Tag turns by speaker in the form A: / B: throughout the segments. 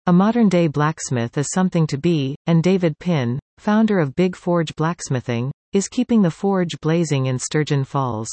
A: A modern-day blacksmith is something to be, and David Pinn, founder of Big Forge Blacksmithing, is keeping the forge blazing in Sturgeon Falls.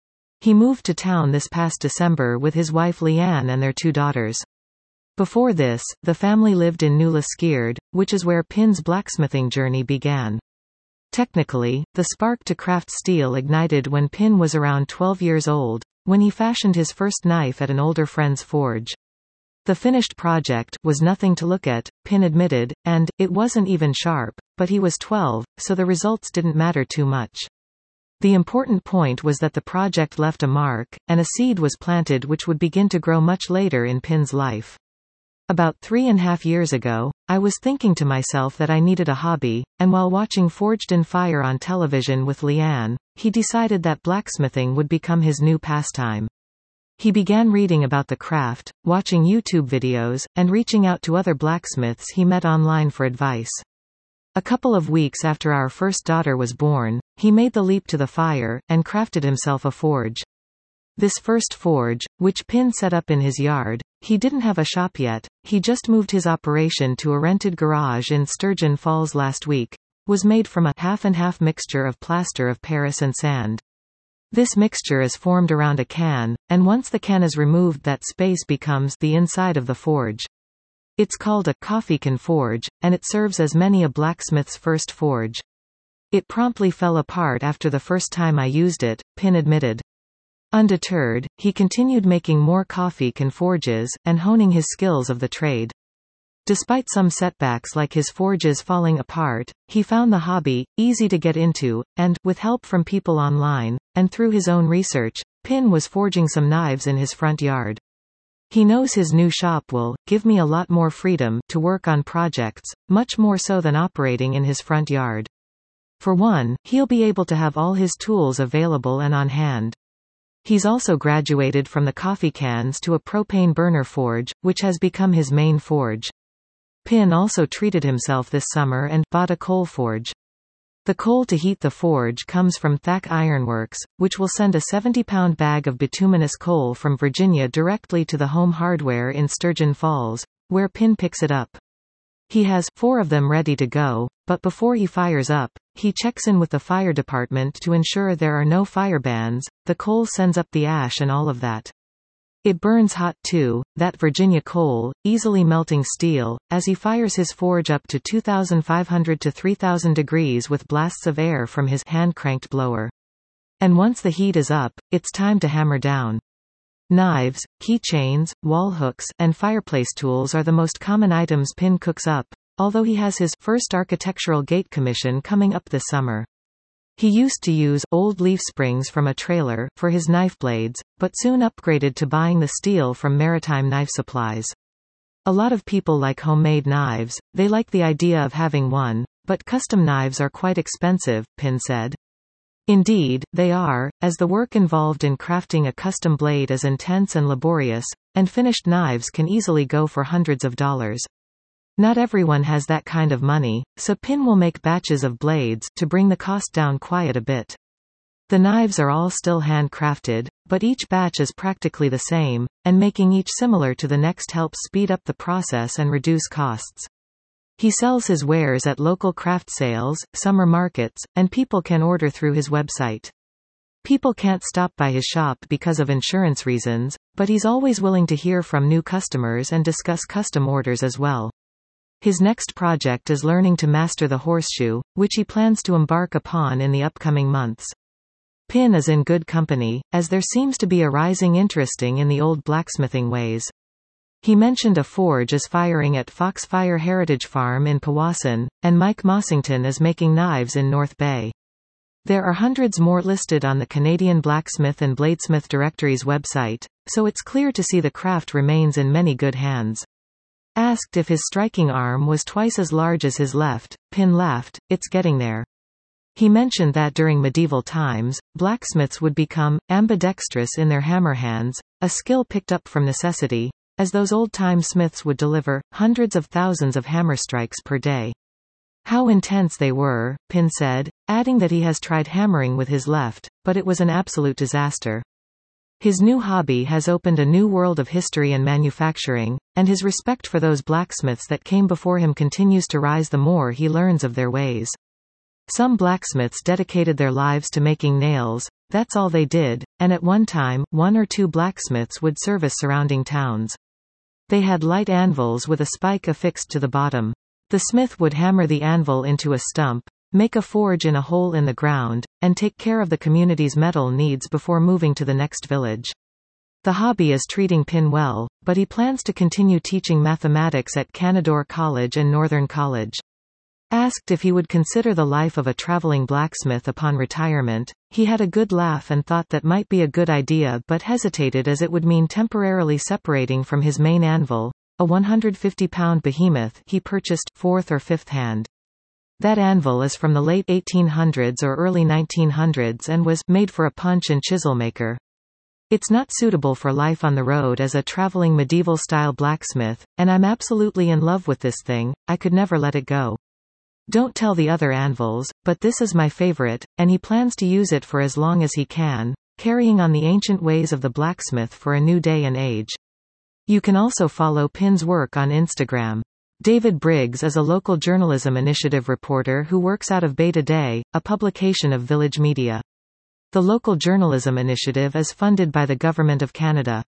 A: He moved to town this past December with his wife Leanne and their 2 daughters. Before this, the family lived in New Liskeard, which is where Pinn's blacksmithing journey began. Technically, the spark to craft steel ignited when Pinn was around 12 years old, when he fashioned his first knife at an older friend's forge. The finished project was nothing to look at, Pinn admitted, and it wasn't even sharp, but he was 12, so the results didn't matter too much. The important point was that the project left a mark, and a seed was planted which would begin to grow much later in Pinn's life. About 3.5 years ago, I was thinking to myself that I needed a hobby, and while watching Forged in Fire on television with Leanne, he decided that blacksmithing would become his new pastime. He began reading about the craft, watching YouTube videos, and reaching out to other blacksmiths he met online for advice. A couple of weeks after our first daughter was born, he made the leap to the fire, and crafted himself a forge. This first forge, which Pinn set up in his yard, he didn't have a shop yet, he just moved his operation to a rented garage in Sturgeon Falls last week, was made from a half-and-half mixture of plaster of Paris and sand. This mixture is formed around a can, and once the can is removed that space becomes the inside of the forge. It's called a coffee can forge, and it serves as many a blacksmith's first forge. It promptly fell apart after the first time I used it, Pinn admitted. Undeterred, he continued making more coffee can forges, and honing his skills of the trade. Despite some setbacks like his forges falling apart, he found the hobby easy to get into, and, with help from people online, and through his own research, Pinn was forging some knives in his front yard. He knows his new shop will give me a lot more freedom to work on projects, much more so than operating in his front yard. For one, he'll be able to have all his tools available and on hand. He's also graduated from the coffee cans to a propane burner forge, which has become his main forge. Pinn also treated himself this summer and bought a coal forge. The coal to heat the forge comes from Thack Ironworks, which will send a 70-pound bag of bituminous coal from Virginia directly to the Home Hardware in Sturgeon Falls, where Pinn picks it up. He has 4 of them ready to go, but before he fires up, he checks in with the fire department to ensure there are no fire bans. The coal sends up the ash and all of that. It burns hot too, that Virginia coal, easily melting steel, as he fires his forge up to 2,500 to 3,000 degrees with blasts of air from his hand-cranked blower. And once the heat is up, it's time to hammer down. Knives, keychains, wall hooks, and fireplace tools are the most common items Pinn cooks up, although he has his first architectural gate commission coming up this summer. He used to use old leaf springs from a trailer for his knife blades, but soon upgraded to buying the steel from Maritime Knife Supplies. A lot of people like homemade knives, they like the idea of having one, but custom knives are quite expensive, Pinn said. Indeed, they are, as the work involved in crafting a custom blade is intense and laborious, and finished knives can easily go for hundreds of dollars. Not everyone has that kind of money, so Pinn will make batches of blades to bring the cost down quite a bit. The knives are all still handcrafted, but each batch is practically the same, and making each similar to the next helps speed up the process and reduce costs. He sells his wares at local craft sales, summer markets, and people can order through his website. People can't stop by his shop because of insurance reasons, but he's always willing to hear from new customers and discuss custom orders as well. His next project is learning to master the horseshoe, which he plans to embark upon in the upcoming months. Pinn is in good company, as there seems to be a rising interest in the old blacksmithing ways. He mentioned a forge is firing at Foxfire Heritage Farm in Powassan, and Mike Mossington is making knives in North Bay. There are hundreds more listed on the Canadian Blacksmith and Bladesmith Directory's website, so it's clear to see the craft remains in many good hands. Asked if his striking arm was twice as large as his left, Pinn laughed, "It's getting there." He mentioned that during medieval times, blacksmiths would become ambidextrous in their hammer hands, a skill picked up from necessity, as those old-time smiths would deliver hundreds of thousands of hammer strikes per day. How intense they were, Pinn said, adding that he has tried hammering with his left, but it was an absolute disaster. His new hobby has opened a new world of history and manufacturing, and his respect for those blacksmiths that came before him continues to rise the more he learns of their ways. Some blacksmiths dedicated their lives to making nails, that's all they did, and at one time, 1 or 2 blacksmiths would service surrounding towns. They had light anvils with a spike affixed to the bottom. The smith would hammer the anvil into a stump, make a forge in a hole in the ground, and take care of the community's metal needs before moving to the next village. The hobby is treating Pin well, but he plans to continue teaching mathematics at Canadore College and Northern College. Asked if he would consider the life of a traveling blacksmith upon retirement, he had a good laugh and thought that might be a good idea but hesitated as it would mean temporarily separating from his main anvil, a 150-pound behemoth he purchased 4th or 5th hand. That anvil is from the late 1800s or early 1900s and was made for a punch and chisel maker. It's not suitable for life on the road as a traveling medieval-style blacksmith, and I'm absolutely in love with this thing, I could never let it go. Don't tell the other anvils, but this is my favorite, and he plans to use it for as long as he can, carrying on the ancient ways of the blacksmith for a new day and age. You can also follow Pin's work on Instagram. David Briggs is a local journalism initiative reporter who works out of Beta Day, a publication of Village Media. The local journalism initiative is funded by the Government of Canada.